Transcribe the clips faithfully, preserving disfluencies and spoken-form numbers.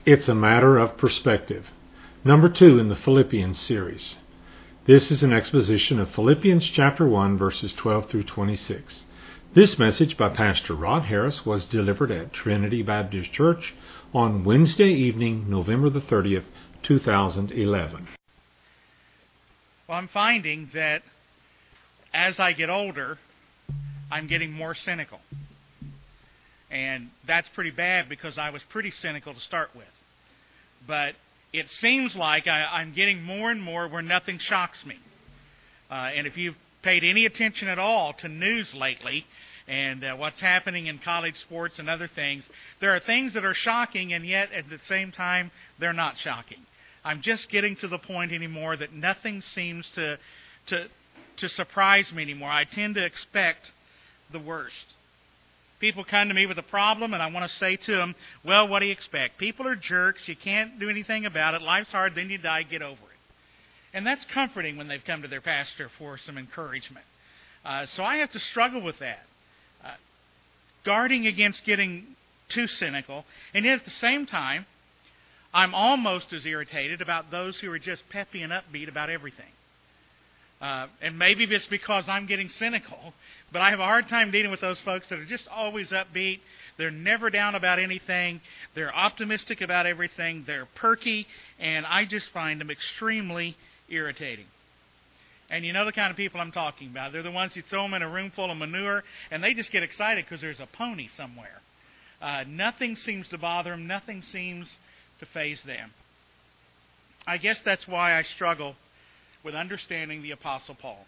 It's a matter of perspective. Number two in the Philippians series. This is an exposition of Philippians chapter one, verses twelve through twenty-six. This message by Pastor Rod Harris was delivered at Trinity Baptist Church on Wednesday evening, November the thirtieth, two thousand eleven. Well, I'm finding that as I get older, I'm getting more cynical. And that's pretty bad because I was pretty cynical to start with. But it seems like I, I'm getting more and more where nothing shocks me. Uh, and if you've paid any attention at all to news lately and uh, what's happening in college sports and other things, there are things that are shocking, and yet at the same time, they're not shocking. I'm just getting to the point anymore that nothing seems to to to surprise me anymore. I tend to expect the worst. People come to me with a problem, and I want to say to them, well, what do you expect? People are jerks. You can't do anything about it. Life's hard. Then you die. Get over it. And that's comforting when they've come to their pastor for some encouragement. Uh, so I have to struggle with that, uh, guarding against getting too cynical. And yet at the same time, I'm almost as irritated about those who are just peppy and upbeat about everything. Uh, and maybe it's because I'm getting cynical, but I have a hard time dealing with those folks that are just always upbeat. They're never down about anything. They're optimistic about everything. They're perky, and I just find them extremely irritating. And you know the kind of people I'm talking about. They're the ones you throw them in a room full of manure, and they just get excited because there's a pony somewhere. Uh, nothing seems to bother them. Nothing seems to faze them. I guess that's why I struggle with understanding the Apostle Paul.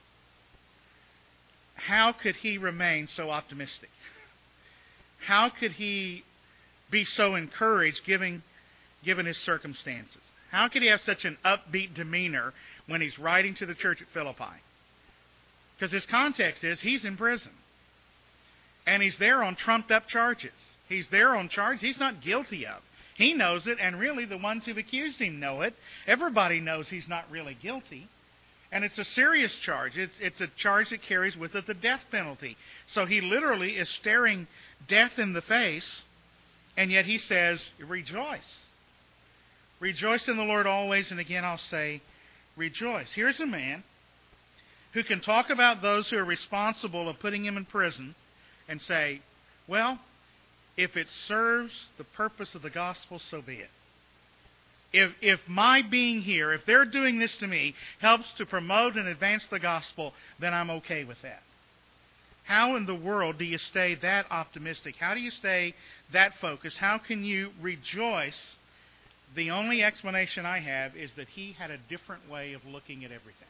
How could he remain so optimistic? How could he be so encouraged given, given his circumstances? How could he have such an upbeat demeanor when he's writing to the church at Philippi? Because his context is he's in prison. And he's there on trumped-up charges. He's there on charges he's not guilty of. He knows it, and really the ones who've accused him know it. Everybody knows he's not really guilty. And it's a serious charge. It's, it's a charge that carries with it the death penalty. So he literally is staring death in the face, and yet he says, rejoice. Rejoice in the Lord always, and again I'll say, rejoice. Here's a man who can talk about those who are responsible of putting him in prison and say, well, if it serves the purpose of the gospel, so be it. If if my being here, if they're doing this to me, helps to promote and advance the gospel, then I'm okay with that. How in the world do you stay that optimistic? How do you stay that focused? How can you rejoice? The only explanation I have is that he had a different way of looking at everything.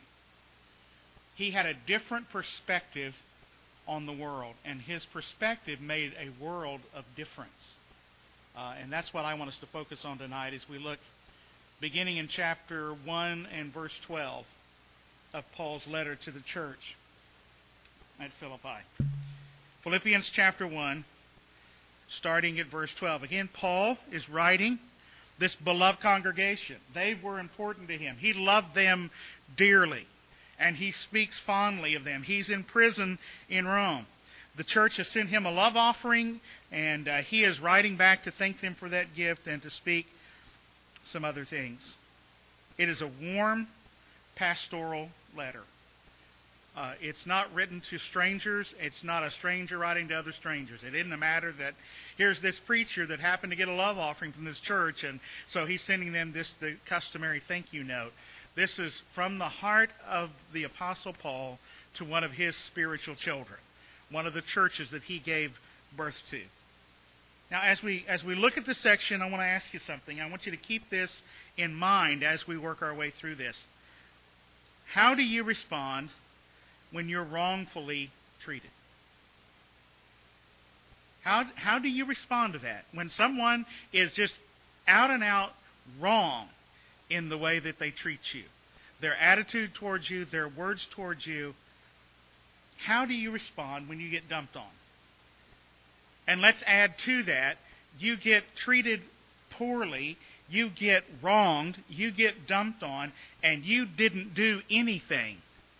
He had a different perspective on the world, and his perspective made a world of difference. Uh, and that's what I want us to focus on tonight as we look beginning in chapter one and verse twelve of Paul's letter to the church at Philippi. Philippians chapter one, starting at verse twelve. Again, Paul is writing this beloved congregation. They were important to him. He loved them dearly, and he speaks fondly of them. He's in prison in Rome. The church has sent him a love offering, and uh, he is writing back to thank them for that gift and to speak some other things. It is a warm pastoral letter. Uh, it's not written to strangers. It's not a stranger writing to other strangers. It isn't a matter that here's this preacher that happened to get a love offering from this church, and so he's sending them this the customary thank you note. This is from the heart of the Apostle Paul to one of his spiritual children, one of the churches that he gave birth to. Now, as we as we look at this section, I want to ask you something. I want you to keep this in mind as we work our way through this. How do you respond when you're wrongfully treated? How how do you respond to that? When someone is just out and out wrong in the way that they treat you, their attitude towards you, their words towards you, how do you respond when you get dumped on? And let's add to that, you get treated poorly, you get wronged, you get dumped on, and you didn't do anything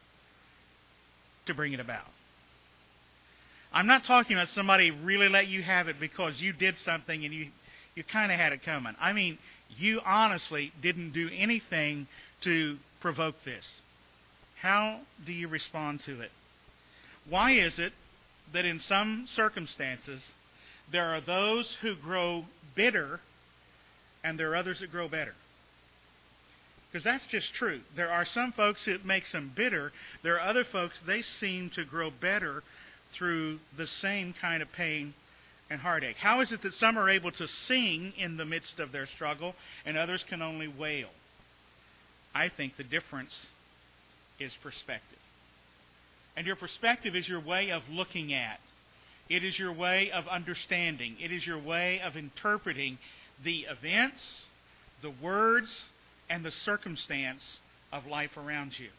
to bring it about. I'm not talking about somebody really let you have it because you did something and you you kind of had it coming. I mean, you honestly didn't do anything to provoke this. How do you respond to it? Why is it that in some circumstances there are those who grow bitter and there are others that grow better? Because that's just true. There are some folks it makes them bitter. There are other folks, they seem to grow better through the same kind of pain and heartache. How is it that some are able to sing in the midst of their struggle and others can only wail? I think the difference is perspective. And your perspective is your way of looking at. It is your way of understanding. It is your way of interpreting the events, the words, and the circumstance of life around you.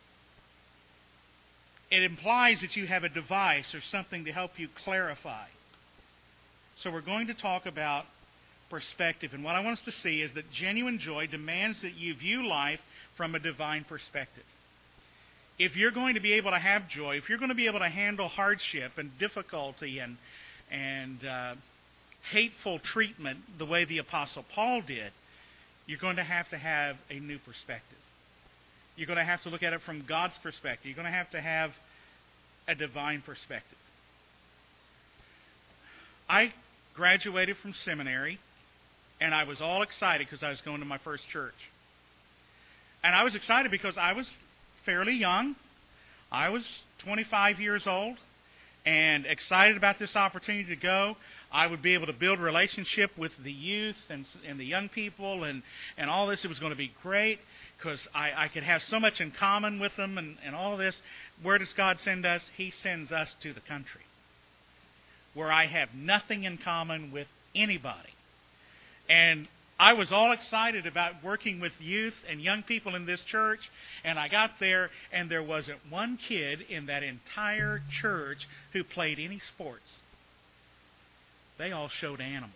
It implies that you have a device or something to help you clarify. So we're going to talk about perspective. And what I want us to see is that genuine joy demands that you view life from a divine perspective. If you're going to be able to have joy, if you're going to be able to handle hardship and difficulty and, and uh, hateful treatment the way the Apostle Paul did, you're going to have to have a new perspective. You're going to have to look at it from God's perspective. You're going to have to have a divine perspective. I graduated from seminary, and I was all excited because I was going to my first church. And I was excited because I was fairly young. I was twenty-five years old and excited about this opportunity to go. I would be able to build relationship with the youth and, and the young people and, and all this. It was going to be great because I, I could have so much in common with them and, and all this. Where does God send us? He sends us to the country where I have nothing in common with anybody. And I was all excited about working with youth and young people in this church, and I got there, and there wasn't one kid in that entire church who played any sports. They all showed animals.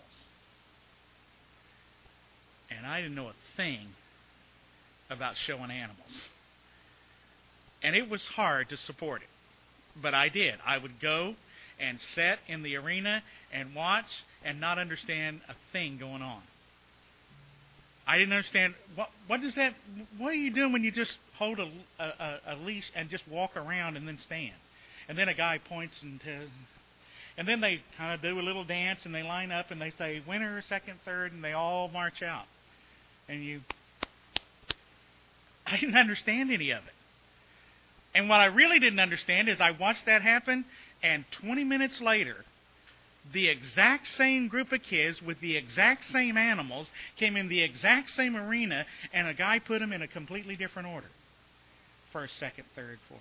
And I didn't know a thing about showing animals. And it was hard to support it, but I did. I would go and sit in the arena and watch and not understand a thing going on. I didn't understand, what what does that, what are you doing when you just hold a, a, a leash and just walk around and then stand? And then a guy points and says, and then they kind of do a little dance and they line up and they say winner, second, third, and they all march out. And you, I didn't understand any of it. And what I really didn't understand is I watched that happen, and twenty minutes later, the exact same group of kids with the exact same animals came in the exact same arena, and a guy put them in a completely different order. First, second, third, fourth.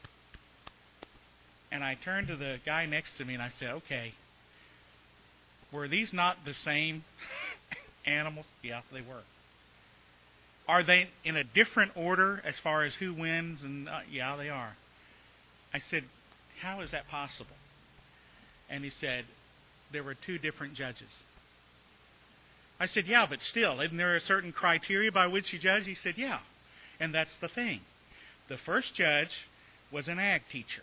And I turned to the guy next to me and I said, okay, were these not the same animals? Yeah, they were. Are they in a different order as far as who wins? And uh, yeah, they are. I said, how is that possible? And he said, there were two different judges. I said, yeah, but still, isn't there a certain criteria by which you judge? He said, yeah. And that's the thing. The first judge was an ag teacher.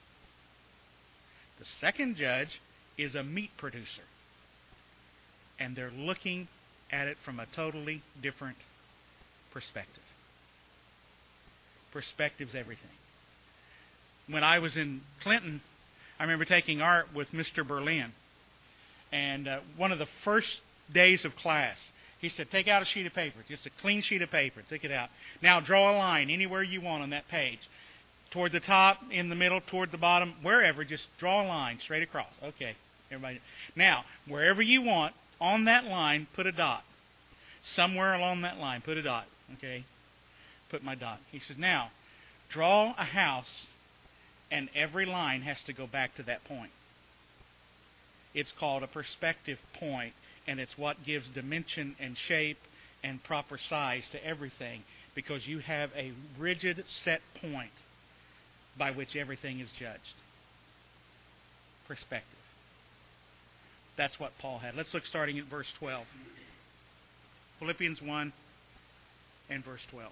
The second judge is a meat producer. And they're looking at it from a totally different perspective. Perspective's everything. When I was in Clinton, I remember taking art with Mister Berlin. And uh, one of the first days of class, he said, take out a sheet of paper, just a clean sheet of paper, take it out. Now draw a line anywhere you want on that page. Toward the top, in the middle, toward the bottom, wherever, just draw a line straight across. Okay, everybody. Now, wherever you want, on that line, put a dot. Somewhere along that line, put a dot. Okay, put my dot. He says, now, draw a house, and every line has to go back to that point. It's called a perspective point, and it's what gives dimension and shape and proper size to everything, because you have a rigid set point by which everything is judged. Perspective. That's what Paul had. Let's look starting at verse twelve. Philippians one and verse twelve.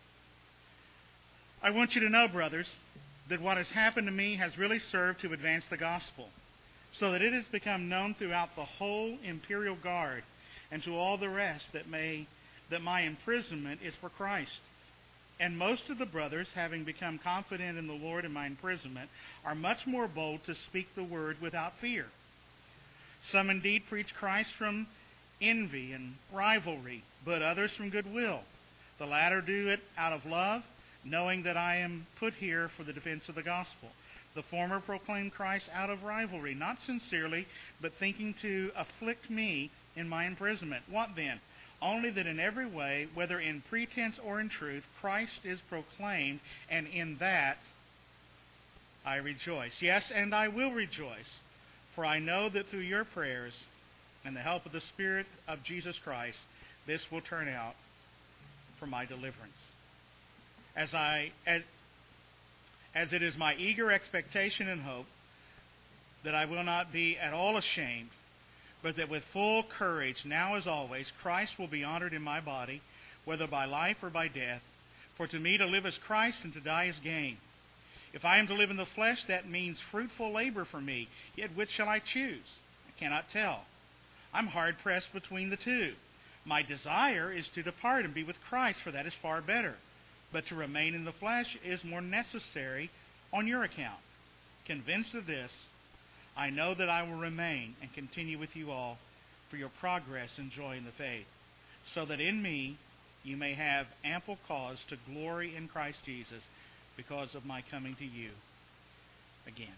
I want you to know, brothers, that what has happened to me has really served to advance the gospel, so that it has become known throughout the whole imperial guard and to all the rest that may that my imprisonment is for Christ. And most of the brothers, having become confident in the Lord in my imprisonment, are much more bold to speak the word without fear. Some indeed preach Christ from envy and rivalry, but others from goodwill. The latter do it out of love, knowing that I am put here for the defense of the gospel. The former proclaim Christ out of rivalry, not sincerely, but thinking to afflict me in my imprisonment. What then? Only that in every way, whether in pretense or in truth, Christ is proclaimed, and in that I rejoice. Yes, and I will rejoice, for I know that through your prayers and the help of the Spirit of Jesus Christ, this will turn out for my deliverance. As I, as, as it is my eager expectation and hope that I will not be at all ashamed, but that with full courage, now as always, Christ will be honored in my body, whether by life or by death. For to me to live is Christ, and to die is gain. If I am to live in the flesh, that means fruitful labor for me. Yet which shall I choose? I cannot tell. I'm hard-pressed between the two. My desire is to depart and be with Christ, for that is far better. But to remain in the flesh is more necessary on your account. Convinced of this, I know that I will remain and continue with you all for your progress and joy in the faith, so that in me you may have ample cause to glory in Christ Jesus because of my coming to you again.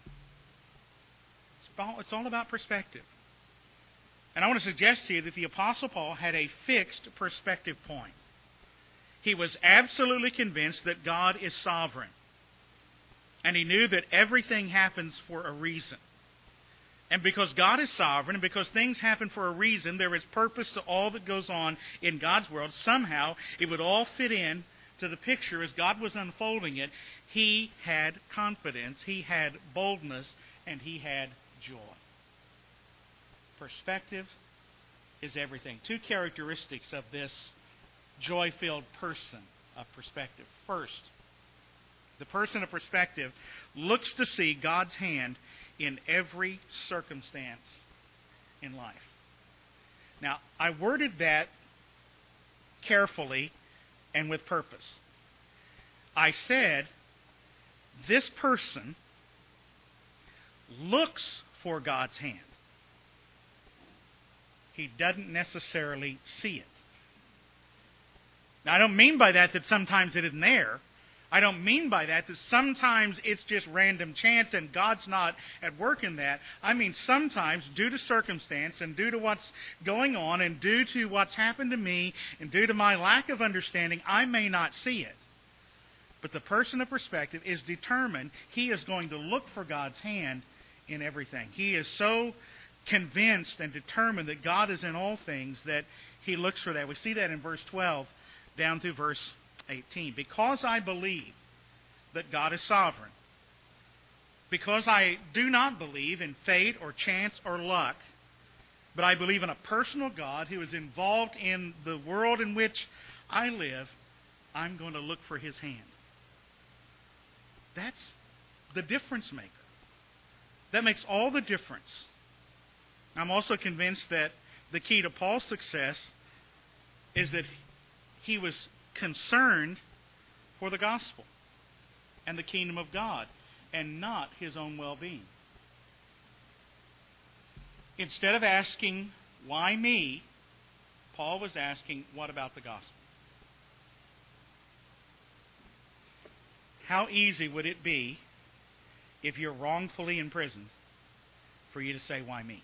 It's all about perspective. And I want to suggest to you that the Apostle Paul had a fixed perspective point. He was absolutely convinced that God is sovereign. And he knew that everything happens for a reason. And because God is sovereign, and because things happen for a reason, there is purpose to all that goes on in God's world. Somehow, it would all fit in to the picture as God was unfolding it. He had confidence, he had boldness, and he had joy. Perspective is everything. Two characteristics of this joy-filled person of perspective. First, the person of perspective looks to see God's hand in every circumstance in life. Now, I worded that carefully and with purpose. I said, this person looks for God's hand. He doesn't necessarily see it. Now, I don't mean by that that sometimes it isn't there. I don't mean by that that sometimes it's just random chance and God's not at work in that. I mean sometimes due to circumstance and due to what's going on and due to what's happened to me and due to my lack of understanding, I may not see it. But the person of perspective is determined. He is going to look for God's hand in everything. He is so convinced and determined that God is in all things that he looks for that. We see that in verse twelve down through verse eighteen. Because I believe that God is sovereign, because I do not believe in fate or chance or luck, but I believe in a personal God who is involved in the world in which I live, I'm going to look for his hand. That's the difference maker. That makes all the difference. I'm also convinced that the key to Paul's success is that he was concerned for the gospel and the kingdom of God and not his own well-being. Instead of asking, why me, Paul was asking, what about the gospel? How easy would it be if you're wrongfully imprisoned for you to say, why me?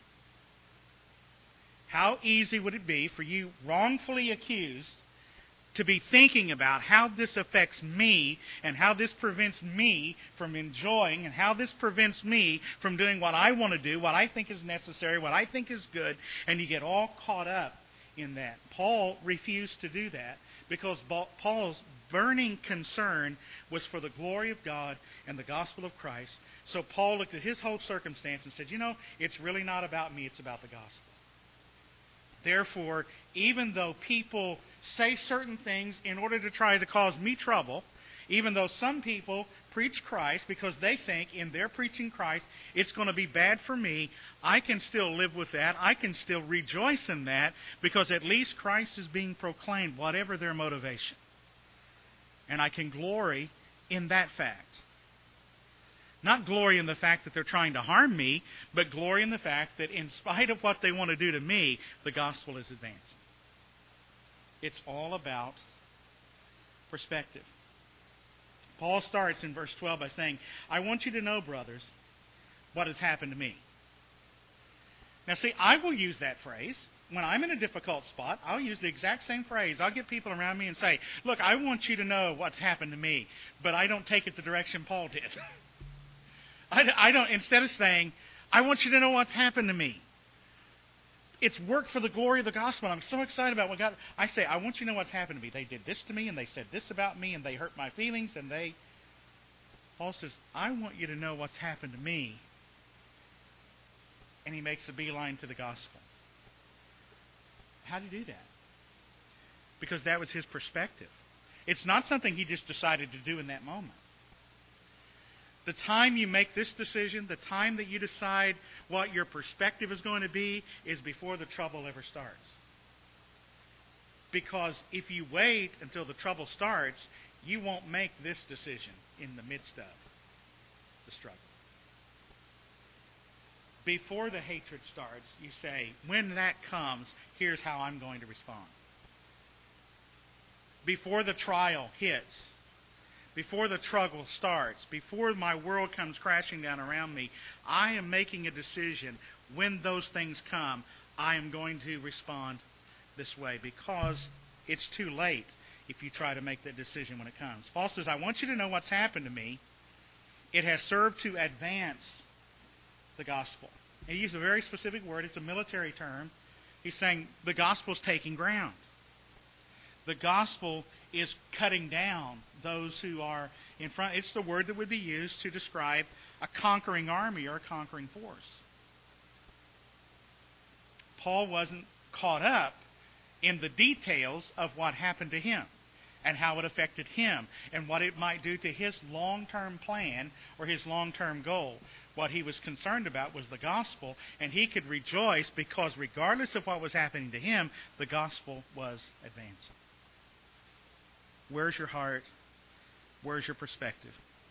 How easy would it be for you, wrongfully accused, to be thinking about how this affects me and how this prevents me from enjoying and how this prevents me from doing what I want to do, what I think is necessary, what I think is good, and you get all caught up in that. Paul refused to do that because Paul's burning concern was for the glory of God and the gospel of Christ. So Paul looked at his whole circumstance and said, you know, it's really not about me, it's about the gospel. Therefore, even though people say certain things in order to try to cause me trouble, Even though some people preach Christ because they think in their preaching Christ it's going to be bad for me, I can still live with that. I can still rejoice in that because at least Christ is being proclaimed, whatever their motivation. And I can glory in that fact. Not glory in the fact that they're trying to harm me, but glory in the fact that in spite of what they want to do to me, the gospel is advancing. It's all about perspective. Paul starts in verse twelve by saying, I want you to know, brothers, what has happened to me. Now see, I will use that phrase. When I'm in a difficult spot, I'll use the exact same phrase. I'll get people around me and say, look, I want you to know what's happened to me, but I don't take it the direction Paul did. I, I don't, instead of saying, I want you to know what's happened to me. It's work for the glory of the gospel. I'm so excited about what God, I say, I want you to know what's happened to me. They did this to me, and they said this about me, and they hurt my feelings, and they, Paul says, I want you to know what's happened to me. And he makes a beeline to the gospel. How did he do that? Because that was his perspective. It's not something he just decided to do in that moment. The time you make this decision, the time that you decide what your perspective is going to be, is before the trouble ever starts. Because if you wait until the trouble starts, you won't make this decision in the midst of the struggle. Before the hatred starts, you say, when that comes, here's how I'm going to respond. Before the trial hits, before the struggle starts, before my world comes crashing down around me, I am making a decision. When those things come, I am going to respond this way, because it's too late if you try to make that decision when it comes. Paul says, I want you to know what's happened to me. It has served to advance the gospel. And he used a very specific word. It's a military term. He's saying the gospel is taking ground. The gospel is cutting down those who are in front. It's the word that would be used to describe a conquering army or a conquering force. Paul wasn't caught up in the details of what happened to him and how it affected him and what it might do to his long-term plan or his long-term goal. What he was concerned about was the gospel, and he could rejoice because regardless of what was happening to him, the gospel was advancing. Where's your heart? Where's your perspective?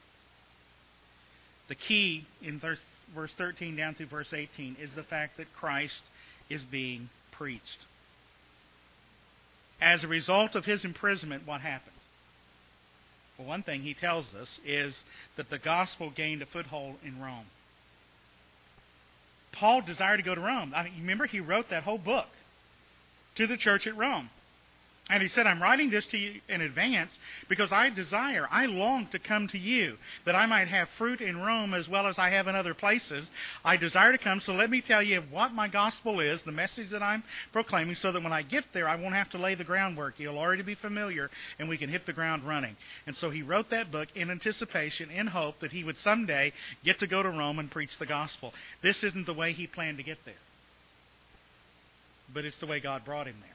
The key in verse thirteen down through verse eighteen is the fact that Christ is being preached. As a result of his imprisonment, what happened? Well, one thing he tells us is that the gospel gained a foothold in Rome. Paul desired to go to Rome. I mean, remember, he wrote that whole book to the church at Rome. And he said, I'm writing this to you in advance because I desire, I long to come to you, that I might have fruit in Rome as well as I have in other places. I desire to come, so let me tell you what my gospel is, the message that I'm proclaiming, so that when I get there, I won't have to lay the groundwork. You'll already be familiar, and we can hit the ground running. And so he wrote that book in anticipation, in hope that he would someday get to go to Rome and preach the gospel. This isn't the way he planned to get there, but it's the way God brought him there.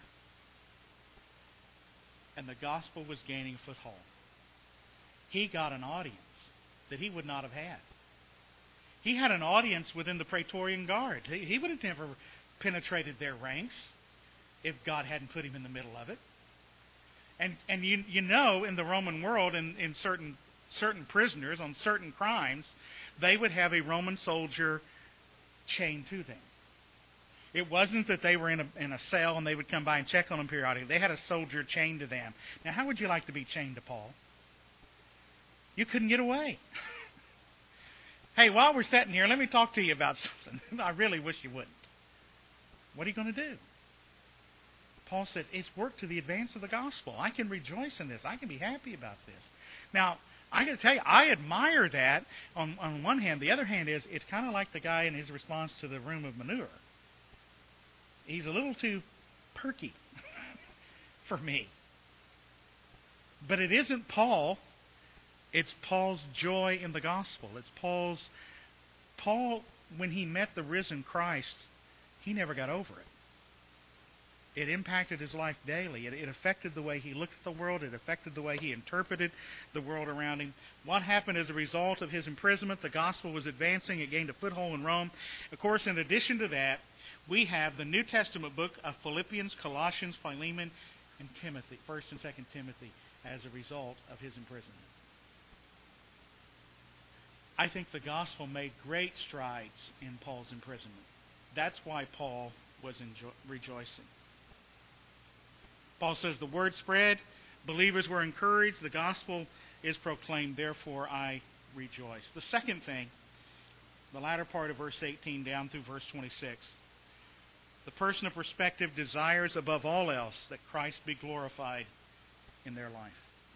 And the gospel was gaining a foothold. He got an audience that he would not have had. He had an audience within the Praetorian Guard. He, he would have never penetrated their ranks if God hadn't put him in the middle of it. And and you you know, in the Roman world, in, in certain certain prisoners on certain crimes, they would have a Roman soldier chained to them. It wasn't that they were in a, in a cell and they would come by and check on them periodically. They had a soldier chained to them. Now, how would you like to be chained to Paul? You couldn't get away. Hey, while we're sitting here, let me talk to you about something. I really wish you wouldn't. What are you going to do? Paul says, it's work to the advance of the gospel. I can rejoice in this. I can be happy about this. Now, I got to tell you, I admire that on, on one hand. The other hand is, it's kind of like the guy in his response to the room of manure. He's a little too perky for me. But it isn't Paul. It's Paul's joy in the gospel. It's Paul's... Paul, when he met the risen Christ, he never got over it. It impacted his life daily. It, it affected the way he looked at the world. It affected the way he interpreted the world around him. What happened as a result of his imprisonment? The gospel was advancing. It gained a foothold in Rome. Of course, in addition to that, we have the New Testament book of Philippians, Colossians, Philemon, and Timothy, First and Second Timothy, as a result of his imprisonment. I think the gospel made great strides in Paul's imprisonment. That's why Paul was enjo- rejoicing. Paul says the word spread, believers were encouraged, the gospel is proclaimed, therefore I rejoice. The second thing, the latter part of verse eighteen down through verse twenty-six, the person of perspective desires above all else that Christ be glorified in their life.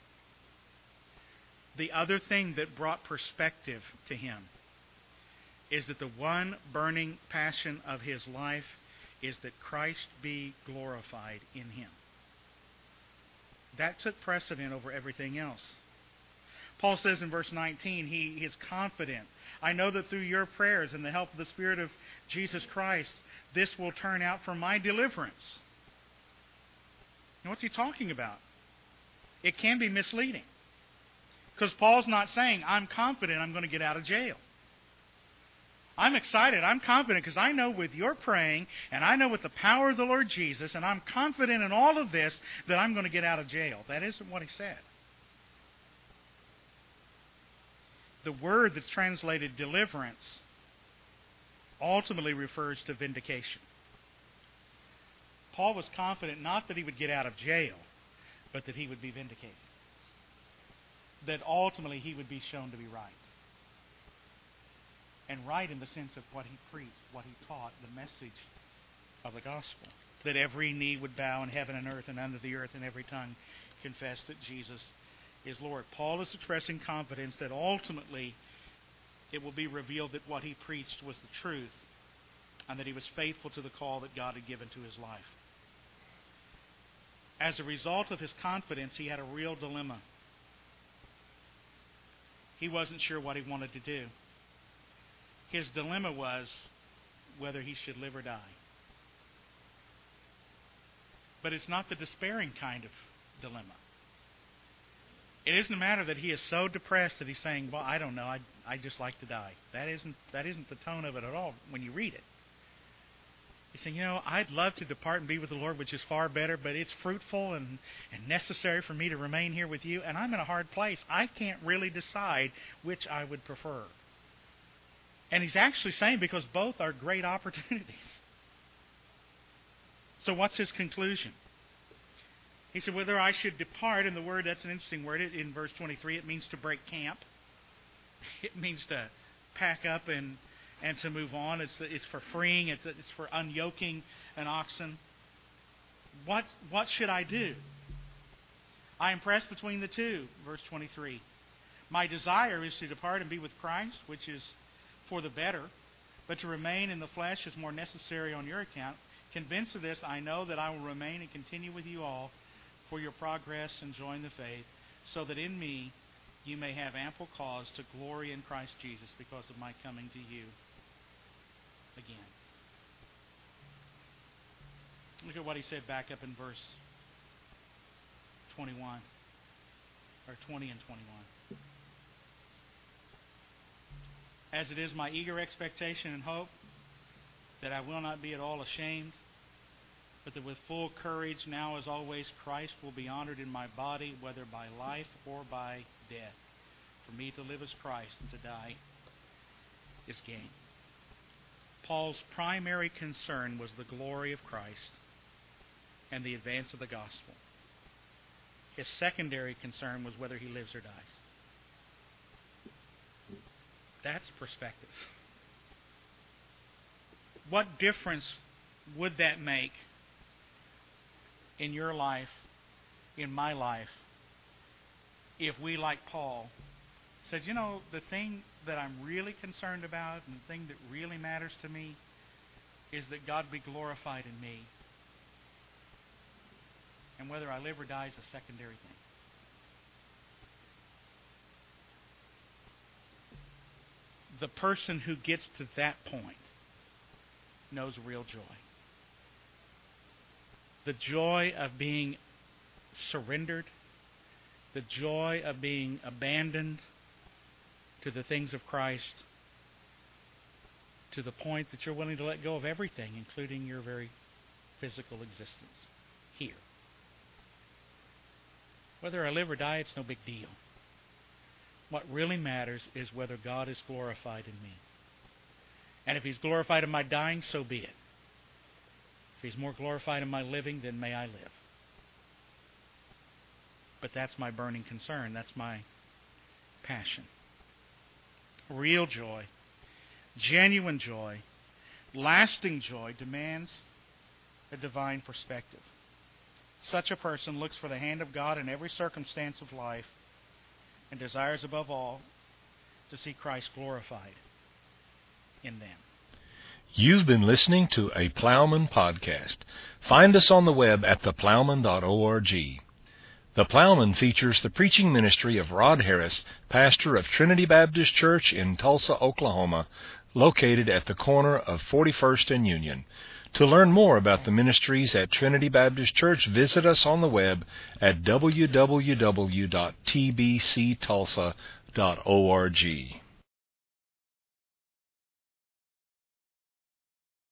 The other thing that brought perspective to him is that the one burning passion of his life is that Christ be glorified in him. That took precedent over everything else. Paul says in verse nineteen, he is confident. I know that through your prayers and the help of the Spirit of Jesus Christ, this will turn out for my deliverance. Now, what's he talking about? It can be misleading. Because Paul's not saying, I'm confident I'm going to get out of jail. I'm excited. I'm confident because I know with your praying and I know with the power of the Lord Jesus, and I'm confident in all of this that I'm going to get out of jail. That isn't what he said. The word that's translated deliverance ultimately refers to vindication. Paul was confident not that he would get out of jail, but that he would be vindicated. That ultimately he would be shown to be right. And right in the sense of what he preached, what he taught, the message of the gospel. That every knee would bow in heaven and earth and under the earth, and every tongue confess that Jesus is Lord. Paul is expressing confidence that ultimately it will be revealed that what he preached was the truth, and that he was faithful to the call that God had given to his life. As a result of his confidence, he had a real dilemma. He wasn't sure what he wanted to do. His dilemma was whether he should live or die. But it's not the despairing kind of dilemma. It isn't a matter that he is so depressed that he's saying, well, I don't know, I I just like to die. That isn't that isn't the tone of it at all when you read it. He's saying, you know, I'd love to depart and be with the Lord, which is far better, but it's fruitful and, and necessary for me to remain here with you, and I'm in a hard place. I can't really decide which I would prefer. And he's actually saying because both are great opportunities. So what's his conclusion? He said, whether I should depart, and the word, that's an interesting word. In verse twenty-three, it means to break camp. It means to pack up and, and to move on. It's it's for freeing. It's it's for unyoking an oxen. What what should I do? I am pressed between the two, verse twenty-three. My desire is to depart and be with Christ, which is for the better, but to remain in the flesh is more necessary on your account. Convinced of this, I know that I will remain and continue with you all for your progress and join the faith, so that in me you may have ample cause to glory in Christ Jesus because of my coming to you again. Look at what he said back up in verse twenty-one, or twenty and twenty-one. As it is my eager expectation and hope that I will not be at all ashamed, but that with full courage, now as always, Christ will be honored in my body, whether by life or by death. For me to live is Christ, and to die is gain. Paul's primary concern was the glory of Christ and the advance of the gospel. His secondary concern was whether he lives or dies. That's perspective. What difference would that make in your life, in my life, if we, like Paul, said, you know, the thing that I'm really concerned about and the thing that really matters to me is that God be glorified in me. And whether I live or die is a secondary thing. The person who gets to that point knows real joy. the joy of being surrendered, the joy of being abandoned to the things of Christ, to the point that you're willing to let go of everything, including your very physical existence here. Whether I live or die, it's no big deal. What really matters is whether God is glorified in me. And if He's glorified in my dying, so be it. If He's more glorified in my living, then may I live. But that's my burning concern. That's my passion. Real joy, genuine joy, lasting joy demands a divine perspective. Such a person looks for the hand of God in every circumstance of life and desires above all to see Christ glorified in them. You've been listening to a Plowman podcast. Find us on the web at the plowman dot org. The Plowman features the preaching ministry of Rod Harris, pastor of Trinity Baptist Church in Tulsa, Oklahoma, located at the corner of forty-first and Union. To learn more about the ministries at Trinity Baptist Church, visit us on the web at w w w dot t b c tulsa dot org.